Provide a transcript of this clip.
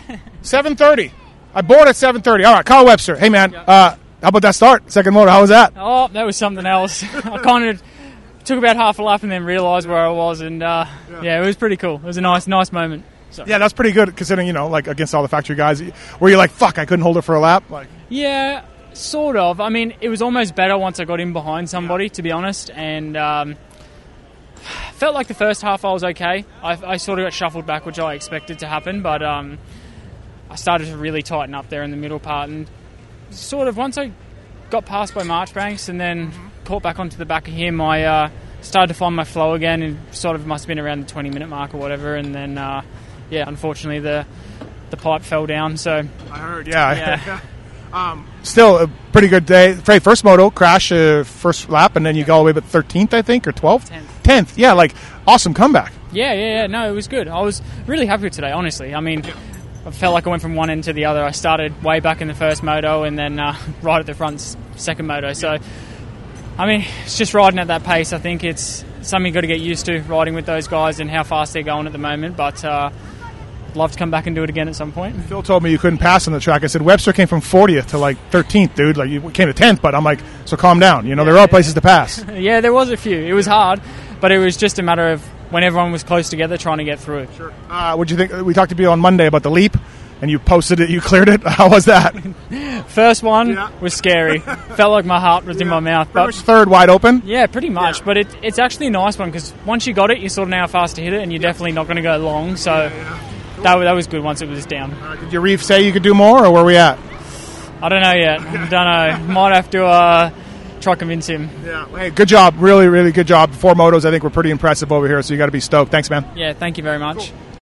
7:30. I board at 7:30. All right, Kyle Webster. Hey, man. How about that start? Second moto. How was that? Oh, that was something else. I kind of took about half a lap and then realised where I was, and it was pretty cool. It was a nice moment. So. Yeah, that's pretty good considering, like against all the factory guys. Were you like, fuck, I couldn't hold it for a lap? Yeah, sort of. I mean, it was almost better once I got in behind somebody, to be honest, and felt like the first half I was okay. I sort of got shuffled back, which I expected to happen, but I started to really tighten up there in the middle part, and sort of once I got passed by Marchbanks and then caught back onto the back of him, I started to find my flow again, and sort of must have been around the 20-minute mark or whatever, and then unfortunately the pipe fell down. So I heard, yeah. Still a pretty good day. First moto crash, first lap, and then you go all the way but 13th, I think, or 12th. 10th. Yeah, awesome comeback. Yeah. No, it was good. I was really happy with today, honestly. I mean, I felt like I went from one end to the other. I started way back in the first moto and then right at the front second moto. So, I mean, it's just riding at that pace. I think it's something you've got to get used to, riding with those guys and how fast they're going at the moment. But I'd love to come back and do it again at some point. Phil told me you couldn't pass on the track. I said, Webster came from 40th to 13th, dude. You came to 10th, but I'm like, so calm down. There are places to pass. Yeah, there was a few. It was hard, but it was just a matter of when everyone was close together trying to get through it. Sure. What'd you think? We talked to you on Monday about the leap, and you posted it, you cleared it. How was that? First one was scary. Felt like my heart was in my mouth. But third wide open? Yeah, pretty much. Yeah. But it's actually a nice one because once you got it, you sort of know how fast to hit it, and you're definitely not going to go long. So that was good once it was down. Did your reef say you could do more, or where are we at? I don't know yet. I don't know. Might have to try to convince him. Yeah. Hey, good job. Really, really good job. 4 motos, I think, were pretty impressive over here, so you got to be stoked. Thanks, man. Yeah, thank you very much. Cool.